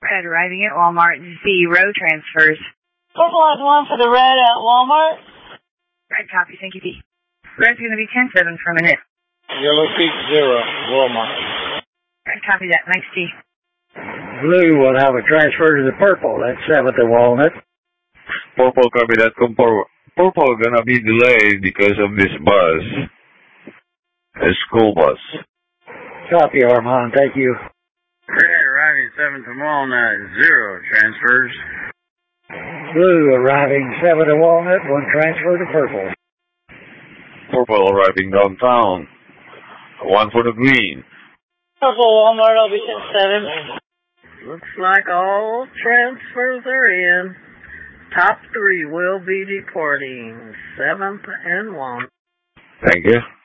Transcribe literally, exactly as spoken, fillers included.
Red arriving at Walmart. Zero transfers. Purple has one for the red at Walmart. Red copy. Thank you, D. Red's going to be ten seven for a minute. Yellow Peak zero, Walmart. Red copy that. Thanks, D. Blue will have a transfer to the purple. That's seventh at Walnut. Purple copy that. Purple, purple gonna be delayed because of this bus. A school bus. Copy, Armand. Thank you. Red arriving seventh at Walnut, zero transfers. Blue arriving seven at Walnut, one transfer to purple. Purple arriving downtown. One for the green. Purple Walmart, I'll be ten seven. Looks like all transfers are in. Top three will be deporting. Seventh and one. Thank you.